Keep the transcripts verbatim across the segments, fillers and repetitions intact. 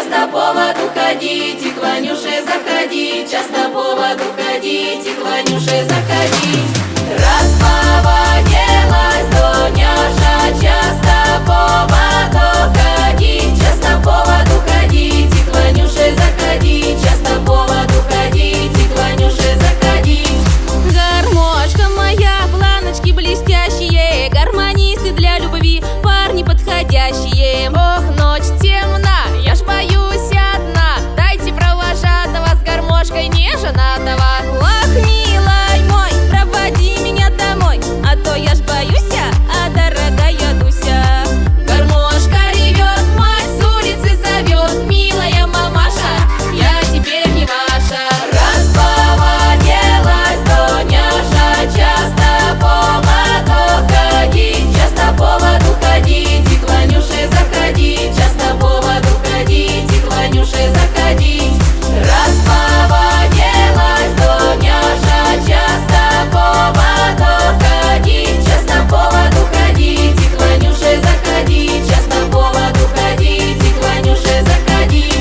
часто по воду ходить и к Ванюше заходить, часто по воду ходить и к Ванюше заходить. Распроводелась Дуняша, часто по воду ходить, часто по воду ходить и к Ванюше заходить, часто по воду ходить и к Ванюше заходить. Гармошка моя, планочки блестящие, гармонисты для любви, парни подходящие. Ох, ночь темна, я ж боюсь одна, дайте провожатого с гармошкой неженатого. Ох, милый мой, проводи меня домой, а то я ж боюсь, а дорогая Дуся. Гармошка ревет, мать с улицы зовет, милая мамаша, я теперь не ваша. Распроводелась Дуняша, часто по воду ходить, часто по воду ходить и к Ванюше заходить, часто по воду ходить и к Ванюше заходить. Распроводелась Дуняша, часто по воду ходить, часто по воду ходить и к Ванюше заходить, часто по воду ходить и к Ванюше заходить.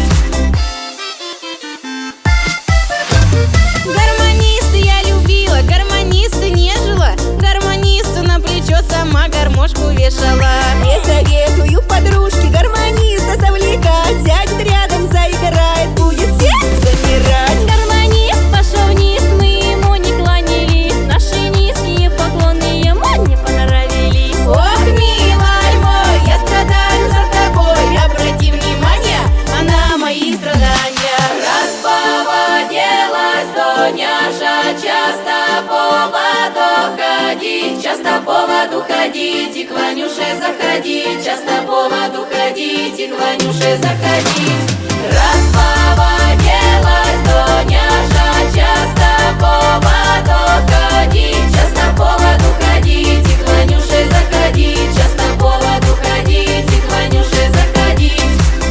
Гармонисты я любила, гармонисты нежила, гармонисту на плечо сама гармошку вешала. Не советую подружки гармониста завлекать, сядет рядом, заиграет, будет сердце замирать. Гармонист пошел вниз, мы ему не кланялись, наши низкие поклоны ему не понравились. Ох, милый мой, я страдаю за тобой, обрати внимание, она мои страдания. Распроводелась Дуняша, часто по воду ходить, часто по воду ходить и к Ванюше заходить, часто по воду ходить и к Ванюше заходить. Распроводелась Дуняша, часто по воду ходить, часто по воду ходить и к Ванюше заходить, часто по воду ходить и к Ванюше заходить.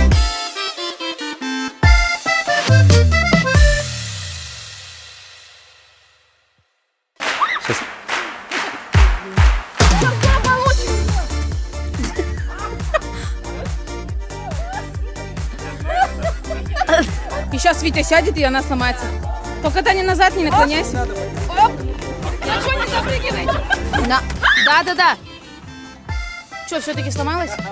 И сейчас Витя сядет, и она сломается. Только Таня назад не наклоняйся. Оп! Ничего не запрыгивай. Да, да, да. Что, все-таки сломалась?